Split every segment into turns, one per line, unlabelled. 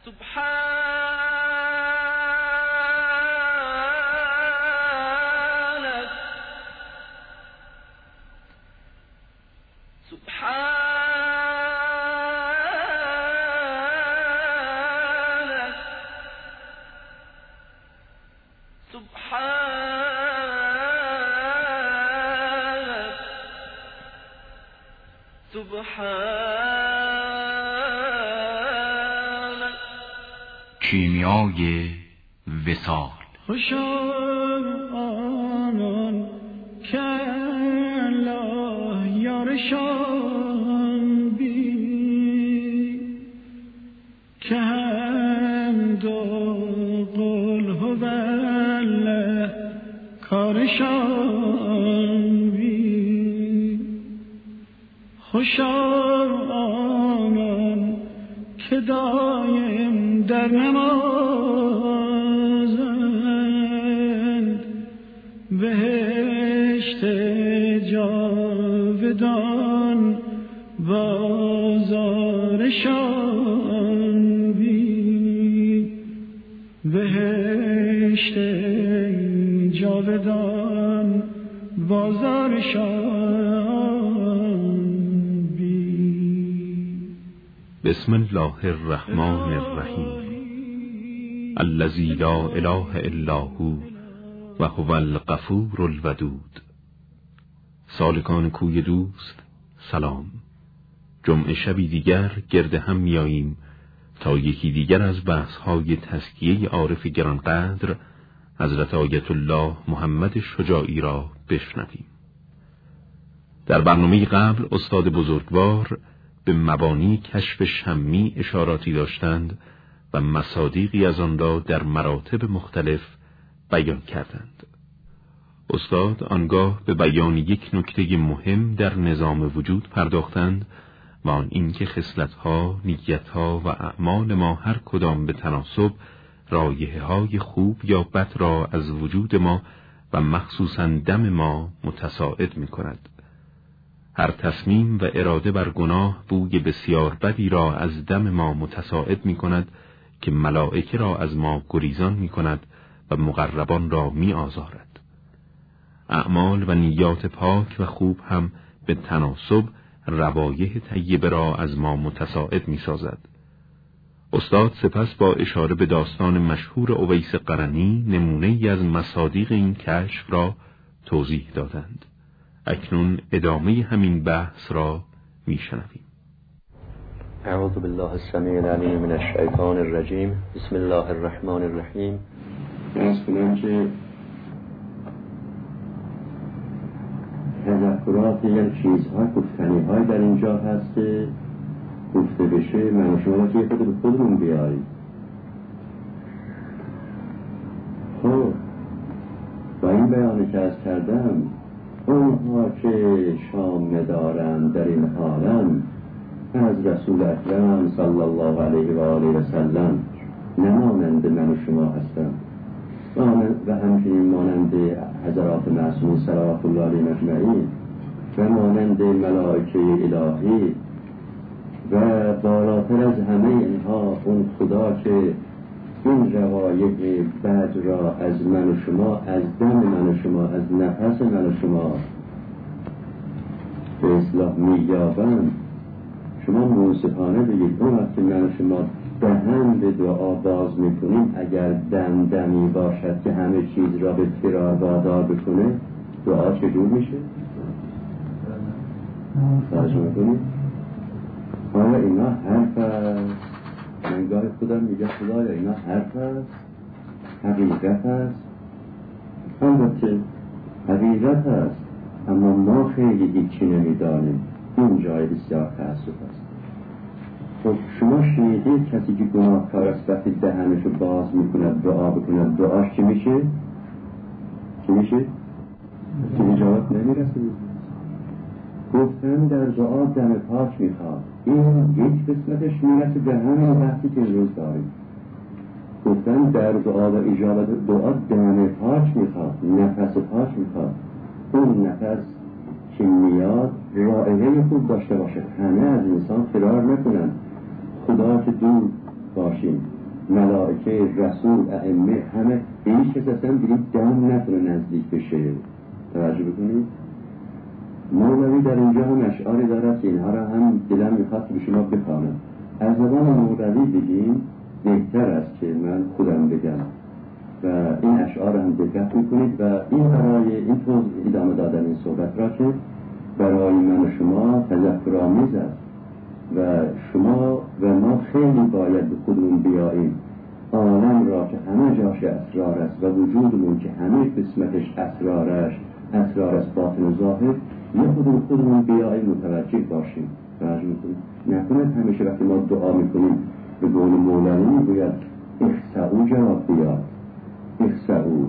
کیمیای وصال.
خوشا آنان که الله یارشان بی که حمد و قل هو الله کارشان بی. خوشا آنان که دایم در نمازند بهشت جاودان بازارشان بی. بهشت جاودان بازارشان بی.
بسم الله الرحمن الرحیم. الذی لا اله الا هو و هو الغفور الودود. سالکان کوی دوست سلام. جمعه شبی دیگر گرد هم میاییم تا یکی دیگر از بحث‌های تزکیه عارف گرانقدر حضرت آیت الله محمد شجاعی را بشنویم. در برنامه قبل استاد بزرگوار به مبانی کشف شمی اشاراتی داشتند و مصادیقی از آن را در مراتب مختلف بیان کردند. استاد آنگاه به بیان یک نکته مهم در نظام وجود پرداختند و آن اینکه خصلت‌ها، نیت‌ها و اعمال ما هر کدام به تناسب رایحه‌های خوب یا بد را از وجود ما و مخصوصاً دم ما متصاعد می‌کند. هر تصمیم و اراده بر گناه بوی بسیار بدی را از دم ما متصاعد می‌کند که ملائکه را از ما گریزان می‌کند و مقربان را می‌آزارد. اعمال و نیات پاک و خوب هم به تناسب روایح طیبه را از ما متصاعد می‌سازد. استاد سپس با اشاره به داستان مشهور اویس قرنی نمونه‌ای از مصادیق این کشف را توضیح دادند. اکنون ادامه همین بحث را میشنویم.
اعوذ بالله السمیع العلیم من الشیطان الرجیم. بسم الله الرحمن الرحیم.
درست کنم که تذکرات یا چیزها گفتنی‌های در اینجا هست که گفته بشه من و شما که خود به خودمون بیاییم. خب با این بیانی که از کردم اونها که شام ندارن در این عالم از رسول اکرم صلی الله علیه و آله و سلم نمانند من و شما هستن و همچنین مانند حضرات معصومین صلوات الله علیهم اجمعین و مانند ملائکه الهی و بالاتر از همه اینها اون خدا که این روایح بد را از من و شما، از دم من و شما، از نفس من و شما به اصلاح می‌یابند. شما منصفانه بگید اون وقتی من و شما دهن به دعا باز میکنیم اگر دمی باشد که همه چیز را به فرار وادار بکنه دعا چجور میشه؟ توجه میکنید؟ آیا اینا حرف است؟ من گاهی خودم میگه خدایا اینا حرف است؟ حقیقت است؟ البته حقیقت است، اما ما خیلی هیچی نمیدانیم. این جای بسیار تأسف است. خب شما شنیدید کسی که گناهکار است وقتی دهنشو باز میکند دعا بکند دعاش چی میشه؟ چی میشه؟ که اجابت نمیرسه. گفتن در دعا دم پاک میخواد. این یک قسمتش میرسه به همین بحثی که امروز داریم. گفتن در دعا و اجابت دعا دم پاک میخواد، نفس پاک میخواد. اون نفس که میاد رائحه خوب داشته باشه، همه از انسان فرار نکنن. خدا که دور باشیم ملائکه، رسول، ائمه، همه این کس اصلا دیگه دم نتونه نزدیک بشه. توجه بکنید مولوی در اینجا هم اشعاری دارد که اینها را هم دلم میخواد که به شما بخوانم. از زبان مولوی بگیم بهتر است که من خودم بگم و این اشعار هم دقت میکنید و این برای این توضیح ادامه دادن این صحبت را که برای من و شما تذکرآمیز است و شما و ما خیلی باید به خودمون بیاییم. عالم را که همه جاش اسرار است و وجودمون که همه قسمتش اسرار است باطن و ظاهر، یه خودمون بیاییم متوجه باشیم. توجه میکنیم نکنه همیشه وقتی ما دعا میکنیم به قول مولوی میگوید اخسعو جواب بیاد، اخسعو.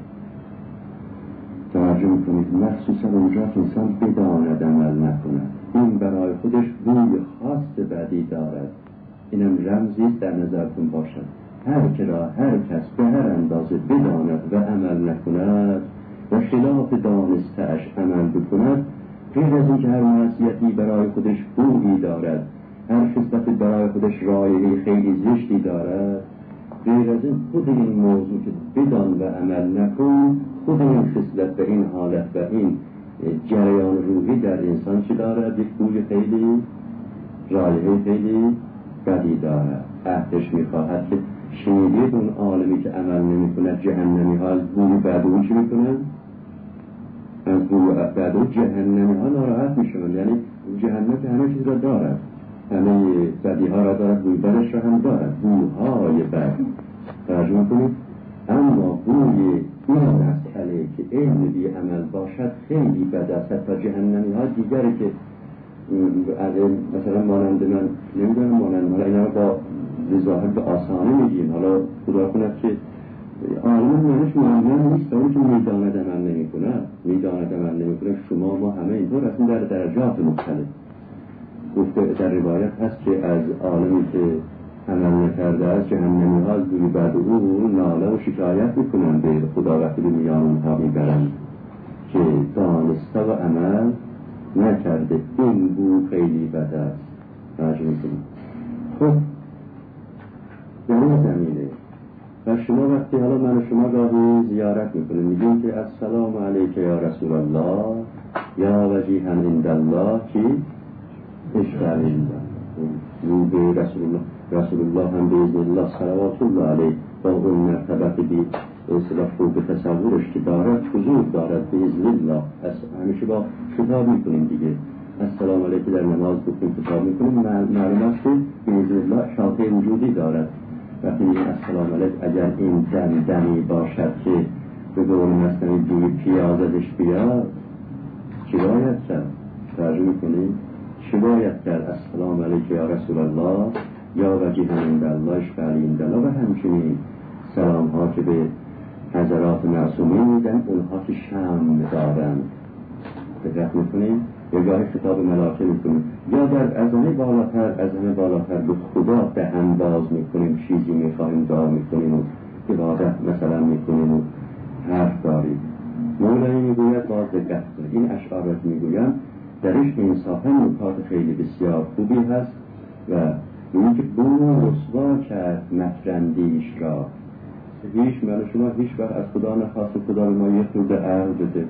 توجه میکنید مخصوصا اونجا که انسان بداند عمل نکند، این برای خودش بوی خاص بدی دارد. اینم رمزی در نظرتون باشد. هر که را هر کس به هر اندازه بداند و عمل نکند و خلاف دانسته‌اش عمل بکند، غیر از این که هر معصیتی برای خودش بویی دارد، هر خصلت برای خودش رایحه خیلی زشتی دارد، غیر از این خود این موضوع که بدان و عمل نکن، خود این خصلت و این حالت و این جریان روحی در انسان چی دارد؟ یک بوی خیلی رایحه خیلی بدی دارد. عهدش میخواهد که شنیدید اون عالمی که عمل نمی کند جهنمی ها از بوی بدون چی میکنن؟ از بوی بدون جهنمی ها ناراحت میشون. یعنی جهنم که همه چیز را دارد، همه بدی ها را دارد، بوی بدش را هم دارد، بوهای بد. توجه میکنید اما بوی این مسئله که علم بی عمل باشد خیلی بد است. تا جهنمی ها دیگری که مثلا مانند من نمیدونم مانند حالا اینا با ظاهر به آسانه میگیم، حالا خدا کند که عالم منش معلم نیست اون که میداند عمل نمیکنه. شما ما همه اینطور هستیم در درجات مختلف. گفته در روایت هست که از عالمی که عمل نکرده از جهنمی ها از بوی بد او ناله و شکایت میکنن به خدا وقتی به میان اونها میبرن که دانسته و عمل نکرده، این بو خیلی بد است. توجه میکنیم. خب در این زمینه و شما وقتی حالا من و شما گاهی زیارت میکنیم میگیم که السلام علیک یا رسول الله یا وجیها عند الله چی؟ اشفع الله. رو به رسول الله هم به اذن الله صلوات الله علیه با اون مرتبت بی اصلاح فوق تصورش که دارد حضور دارد به اذن الله. همیشه با خطاب میکنیم دیگه. السلام علیکم در نماز گفتیم خطاب میکنیم، معلوم است که به اذن الله شاطئ وجودی دارد. وقتی میگیم السلام علیکم اگر این دمی باشد که به قول مصنوی بوی پیاز ازش بیاد چی باید کرد؟ ترجمه میکنیم چی باید کرد؟ السلام علیکم یا رسول الله یا وجیها عند الله اشفع عند الله. و همچنین سلام ها که به حضرات معصومین میدن اونها که شم دارن دقت میکنیم یا گاهی خطاب ملائکه میکنیم یا در از همه بالاتر به خدا دهن باز میکنیم، چیزی میخواهیم دعا میکنیم و عبادت مثلا میکنیم و حرف داریم. مولوی میگوید باز دقت کنید این اشعارات میگویم درش انصافا نکات خیلی بسیار خوبی هست و این که بو رسوا کرد مکرندیش را. هیچ من و شما هیچ وقت از خدا نخواست خدا به ما یه خورد عقل بده.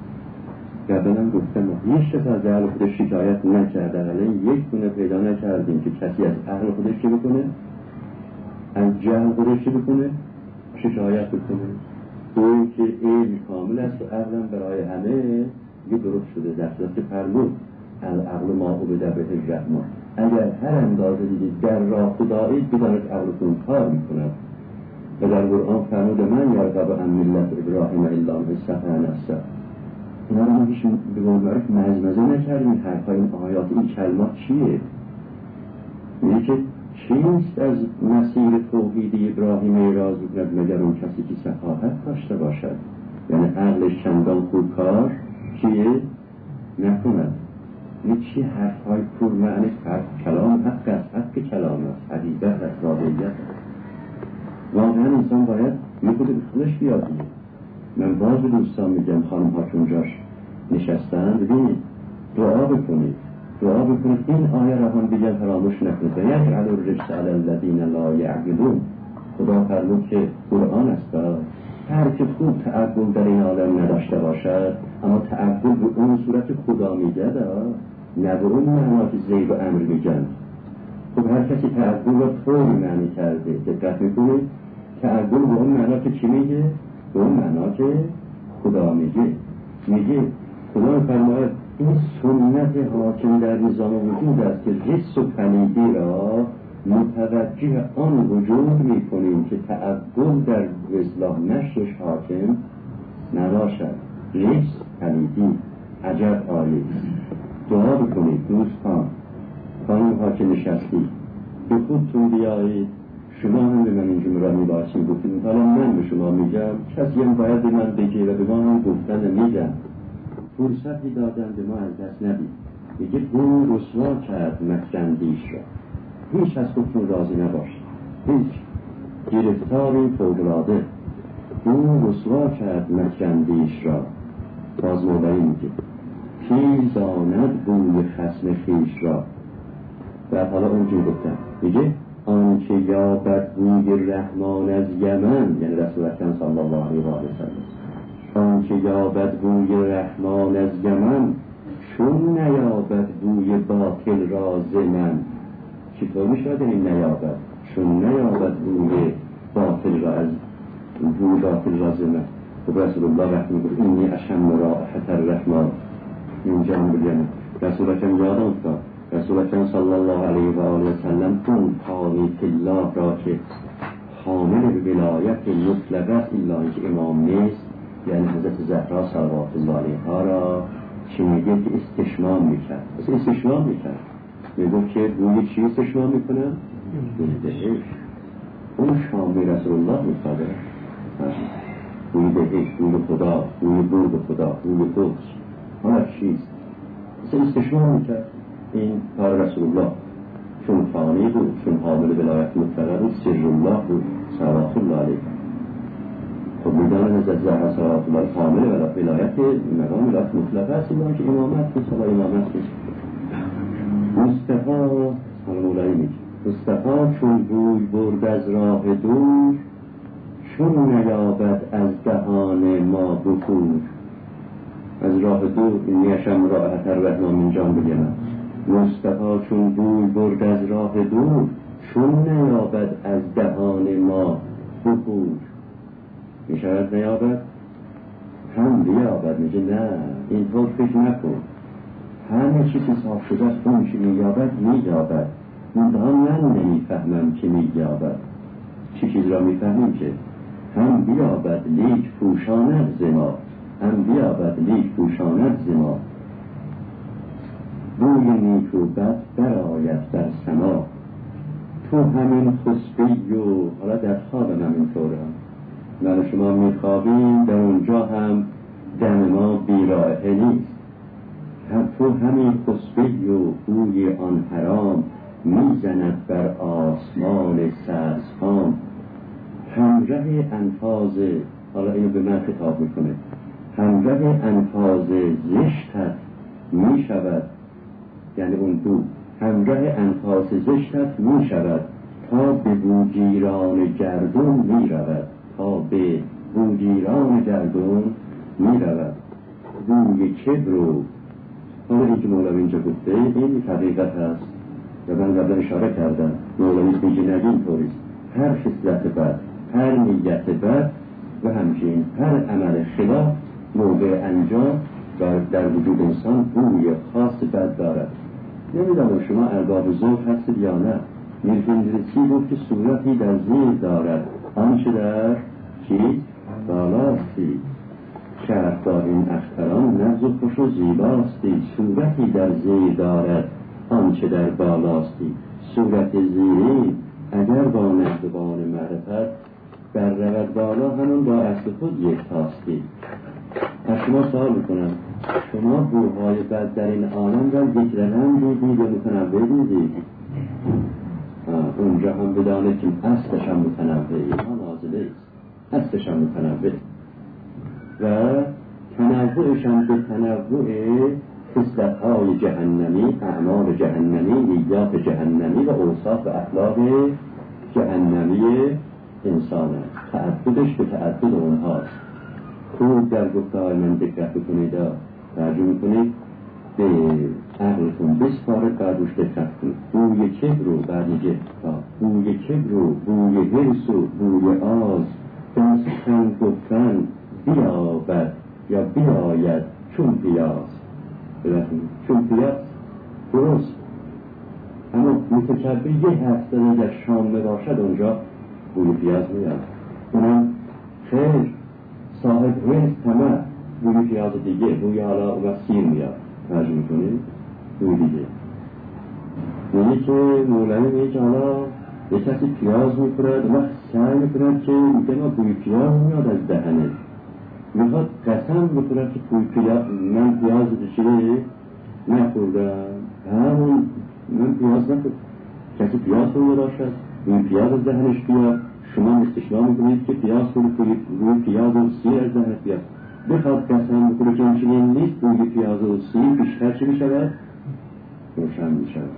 قبلا گفتم هیچ کس از عقل خودش شکایت نکرده، ولی یک گونه پیدا نکردیم که کسی از عقل خودش چه بکنه؟ از جهل خودش چه بکنه؟ شکایت بکنه. اون که علم کامل است و عقلم برای همه یه درست شده در صورت که فرمود العقل ما عبده به الرحمن. اگر هر اندازه دیدید در راه خدایی بدانید عقلتون کار میکند. و در قرآن فرمود من یرغب عن ملت ابراهیم الا من سفه نفسه. اینا رو ما هیچ به قول معروف مزمزه نکردیم. این حرفای این آیات این کلمات چیه؟ میگه که چیست از مسیر توحیدی ابراهیم ایراز بکند مگر اون کسی که سفاهت داشته باشد، یعنی عقلش چندان خوب کار چیه؟ نکند. این چی حرفای پر معنی؟ کلام حق است، حق کلام است، حقیقت است، واقعیت است. واقعا انسان باید یه خود به خودش بیاد. من باز به دوستان میگم خانم ها که اونجاش نشستن ببینید دعا بکنید این آیه را هم دیگر فراموش نکنید. یجعل الرجس علی الذین لا یعقلون. خدا فرمود که قرآن است هر که خوب تعقل در این عالم نداشته باشد، اما تعقل به اون صورت خدا میگه نه به اون معنا که زید و امر میگن. خب هر کسی تعقل را طوری معنی کرده، دقت میکنید تعقل به اون معنا که چی میگه؟ به اون معنا که خدا میگه خدا فرماید این سنت حاکم در نظام وجود است که حس و پلیدی را متوجه آن وجود میکنیم که تعقل در اصلاح نشرش حاکم نباشد. حس پلیدی عجب عالی. دعا بکنید دوستان، خانم ها که نشستید به خودتون بیایید، شما هم به من این جمله را میباشید گفتید حالا من به شما میگم، کسی هم باید به من بگه و به ما هم گفتن میگم. فرصتی دادن به ما از دست ندید. میگه او رسوا کرد مکرندیش را. هیچ از خودتون راضی نباشید، هیچ گرفتاری فوق‌العاده. او رسوا کرد مکرندیش را. باز موضعی میگه کی داند بوی خصم خویش را. و حالا اونجور گفتن میگه آنچه یابد بوی رحمان از یمن، یعنی رسول اکرم صلی الله علیه و سلم، آنچه یابد بوی رحمان از یمن چون نیابد بوی باطل را ز من. چطور میشود این نیابد؟ چون نیابد بوی باطل را از بوی باطل را ز من. و رسول الله رحمه میگه اینی اشم رائحة الرحمن اینجا هم بگیم رسول اکرم یاد افتاد. رسول اکرم صلی الله علیه و آله و سلم اون طاریق الله را که حامل به ولایت مطلقه است، الا اینکه امام نیست، یعنی حضرت زهرا صلوات الله علیها را چی میگه که استشمام میکرد. استشمام میکرد، میگفت که بوی چی استشمام میکنم؟ بوی بهشت. اون شامل رسول الله میخواده بوی بهشت، بوی خدا، بوی بود خدا، بوی قدس. حالا چیست؟ استشمام میکرد. این کار رسول الله چون فانی بود، چون حامل ولایت مطلقه بود، سر الله بود صلوات الله علیه. خب میدانه حضرت زهرا صلوات الله حامل ولایت مقام ولایت مطلقه است، اینا که امامت نیست، حالا امامت نیست. مصطفی حالا مولایی میگه مصطفی چون بوی برد از راه دور چون نیابد از دهان ما بخور. از راه دور این یشم رائحة الرحمن من جان بگم مصطفی چون بوی برد از راه دور چون نیابد از دهان ما بخور. میشود نیابد؟ هم بیابد. میگه نه اینطور فکر نکن، همه چیزی صاف شده است اون چی مییابد مییابد. منتها من نمیفهمم که مییابد. چی چیز را میفهمیم که هم بیابد لیک پوشاند زما، هم بیابد لیک پوشاند زما. بوی نیک و بد برآید در سما. تو همین خسبی و حالا در خوابم همینطوره، من شما میخوابیم در اونجا هم دم ما بیرائحه نیست. تو همین خسبی و بوی آن حرام میزند بر آسمان سبزفام. همراه انفاز، حالا اینو به من خطاب میکنه، همراه انفاز زشتت میشود، یعنی اون بو همراه انفاس زشتت میشود تا به بوگیران گردون میرود، تا به بوگیران گردون میرود. بوی کبر و حالا این که مولوی اینجا گفته این حقیقت هست و من قبل اشاره کردم. مولوی میگه نگین طوریست، هر خصلت بد، هر نیت بد و همچنین هر عمل خلاف موقع انجام و در وجود انسان بوی خاص بد دارد. نمیدانم شما ارباب ذوق هستید یا نه. میرفندرسی گفت که صورتی در زیر دارد آنچه در چی؟ بالاستی. شهردار این اختران نبض و خوش و زیباستی. صورتی در زیر دارد آنچه در بالاستی. صورت زیری اگر با نهضبان معرفت در رود بالا همون با اصل خود یک تاستی. از شما سوال میکنم، شما بوهای بد در این عالم را یک رقم دیدید و متنوع دیدید؟ اونجا هم بدانید که اصلش هم متنوع، اینها نازله است، اصلش هم متنوع و تنوعش هم به تنوع خصلت‌های جهنمی، اعمال جهنمی، نیات جهنمی و اوصاف و اخلاق جهنمی انسان است، تعددش به تعدد اونهاست. خوب در گفته‌های من دقت بکنید، ترجمه کنید، به عقلتون بسپارید، بعد روش دقت کنید. بوی کبر رو بعد میگه بوی کبر رو، بوی حرص و بوی آز، به سخن گفتن بیابد یا بیاید چون پیاز. چون پیاز درست، اما متکبر یه حرف داره در شامه باشد اونجا بوی پیاز میاد. اونم خیر صاحب حرص طمع بوی پیاز دیگه، بوی حالا و سیر میاد. ترجمه کنید بوی دیگه. میگه که مولوی میگه که حالا یه کسی پیاز میخورد و سعی میکند که میگه ما بوی پیاز میاد از دهنه، میخواد قسم بخورد که بوی پیاز، من پیاز دیگه نخوردم، همون من پیاز نخورد. کسی پیاز خورده باشد بوی پیاز از دهنش بیاد، شما استشمام میکنید که پیاز خورید، بوی پیاز و سیر از دهنش بیاد. بخواد قسم بخوره که این چنین نیست، بوی پیاز و سیر بیشتر چی میشود؟ روشن میشود.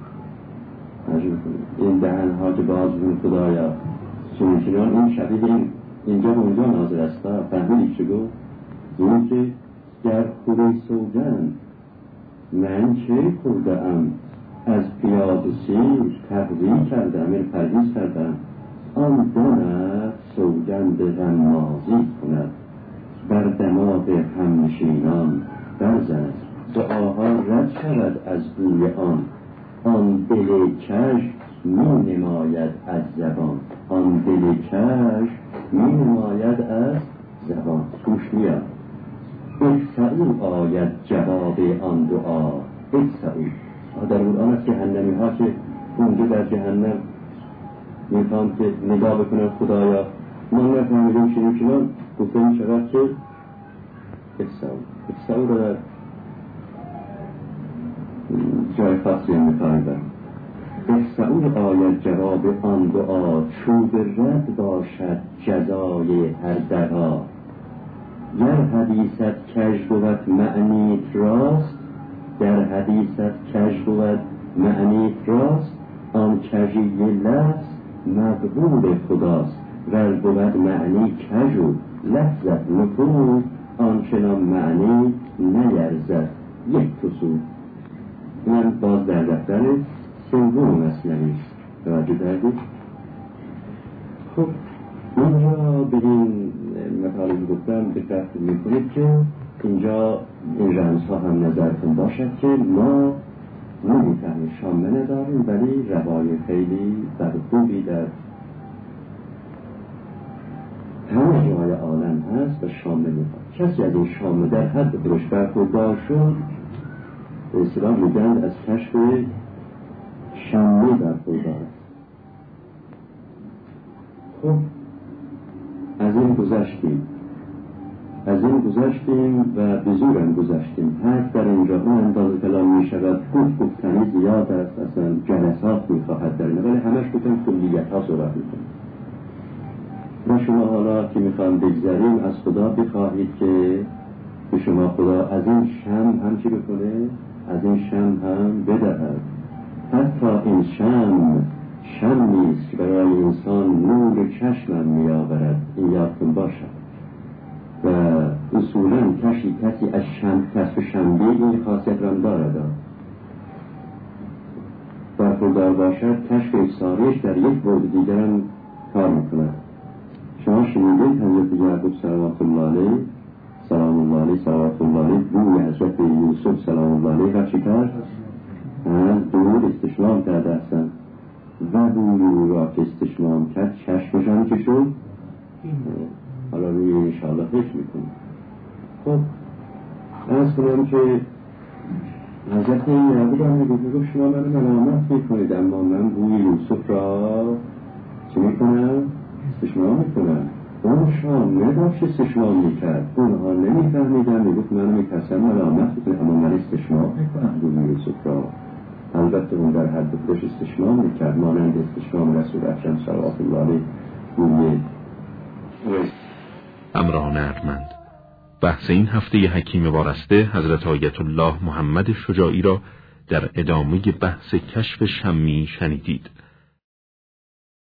این دهن ها که باز بون خدایا چنین این شبیه اینجا و اونجا ناظر است. فهمیدی چه گفت؟ این که در خوره سوگن من چه خورده ام از پیاز و سیر تقضیه کردم، این پرهیز کردم، آن داند سوگند غمازی کند، بر دماغ همنشینان برزند، دعاها رد شود از بوی آن دل کش می نماید از زبان، آن دل کش می نماید از زبان. توش میاد اکسعو آید جواب آن دعا، اکسعو در قرآن از جهنمی ها که اونجا در جهنم میخوام که نگاه بکنم خدایا ما نفهمیدیم چنین گفته می شود که اکسعو رو در جای خاصی می‌خواندم. اکسعو آید جواب آن دعا، چوب رد باشد جزای هر دعا. گر حدیثت کژ بود معنیت راست، گر حدیثت کژ بود معنیت راست، آن کژی لفظ مقبول خداست. ور بود معنی کژ و لفظت نکو، آنچنان معنی نیرزد یک تصور. من باز در دفتر سوم مثلنی توجه کردید. خب اینجا به این مطالب گفتم دقت میکنید که اینجا این رمزها هم نظرتون باشد که ما نمیفهمیم، شامه نداریم ولی روای خیلی بد خوبی در همه جای عالم هست و شامه میخواد. کسی از این شامه در حد خودش برخوردار شد به اصطلاح میگن از کشف شامه برخوردار است. خب از این گذشتیم و به زورم گذشتیم. حرف در اینجا اون اندازه کلام می شود، گفتنی زیاد است، اصلا جلسات می خواهد در اینه، ولی همش گفتم کلیت ها صحبت می کنم. و شما حالا که می خواهم بگذاریم از خدا بخواهید که به شما خدا از این شمع هم چی بکنه؟ از این شمع هم بدهد. حتی این شمع نیست که برای انسان نور چشمم می آورد، این یادتون باشد. و اصولا کسی از کسب شنبه این خاصیت را دارد، برخوردار باشد کشف افسارش در یک بعد دیگر هم کار میکند. شما شنیدید حضرت یعقوب صلوات الله علیه بوی حضرت یوسف سلام الله علیه را چی کرد؟ از دور استشمام کرده هستن و بوی را که استشمام کرد چشمش هم چه شد؟ حالا روی انشاءالله فکر میکنم. خب از کنم که حضرت یعقوب هم میگفت شما من ملامت میکنید، اما من بوی یوسف را چه میکنم؟ استشمام میکنم. اون شام نداشت استشمام میکرد، اونها نمیفهمیدن، میگفت من میکسم ملامت میکنم، اما من استشمام میکنم بوی یوسف را. البته اون در حد خودش استشمام میکرد، مانند استشمام رسول اکرم صلوات الله علیه بوی
امران ارجمند. بحث این هفته حکیم وارسته حضرت آیت الله محمد شجاعی را در ادامه بحث کشف شمی شنیدید.